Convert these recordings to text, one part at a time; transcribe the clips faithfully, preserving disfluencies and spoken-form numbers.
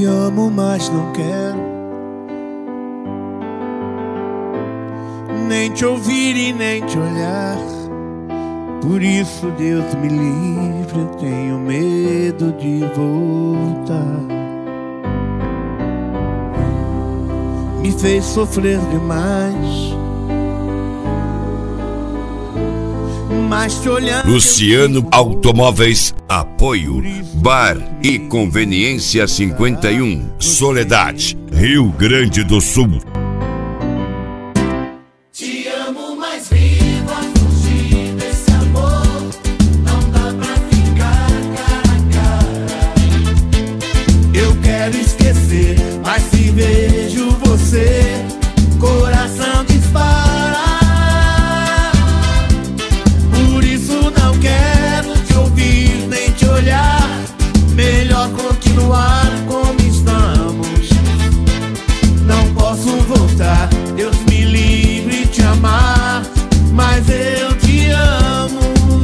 amo, mas não quero nem te ouvir e nem te olhar. Por isso, Deus me livre, eu tenho medo de voltar. Me fez sofrer demais, mas te olhando. Luciano Automóveis, apoio Bar e Conveniência cinquenta e um, Soledade, Rio Grande do Sul. Te amo, mas vivo a fugir desse amor. Não dá pra ficar cara a cara. Eu quero esquecer, mas se vejo você, coração dispara. Por isso não quero te ouvir nem te olhar. Melhor continuar como estamos. Não posso voltar, Deus me livre de te amar, mas eu te amo.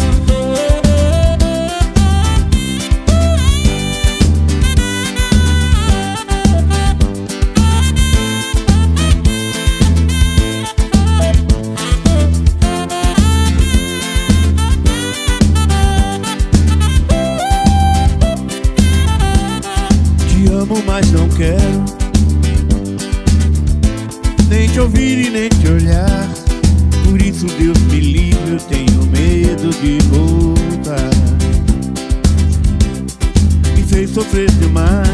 Te amo, mas não quero nem te ouvir e nem te olhar. Por isso, Deus me livre, eu tenho medo de voltar. Me fez sofrer demais,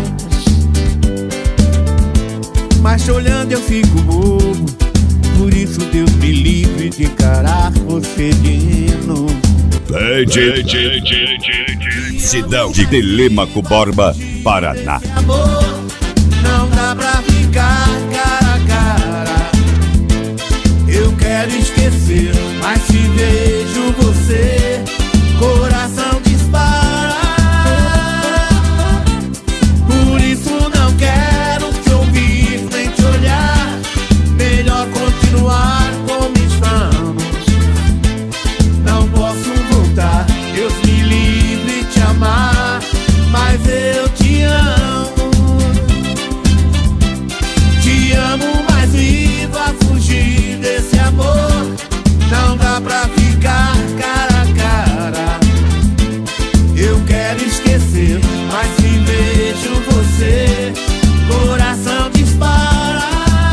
mas te olhando eu fico bobo. Por isso, Deus me livre de encarar você de novo. Lady, Cidão de Telêmaco Borba, Paraná. Amor, não dá pra ficar cara a cara. Eu quero esquecer, mas se vejo você, coração dispara. Por isso não quero te ouvir nem te olhar. Melhor continuar como estamos. Não posso voltar, Deus me livre de te amar, mas eu te amo. Te amo, mas vivo a fugir desse amor. Não dá pra ficar cara a cara. Eu quero esquecer, mas se vejo você, coração dispara.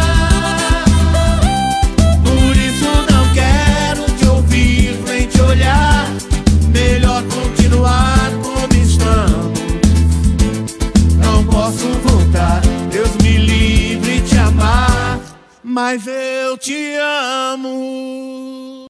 Por isso não quero te ouvir nem te olhar. Melhor continuar como estamos. Não posso voltar, Deus me livre de te amar, mas eu te amo.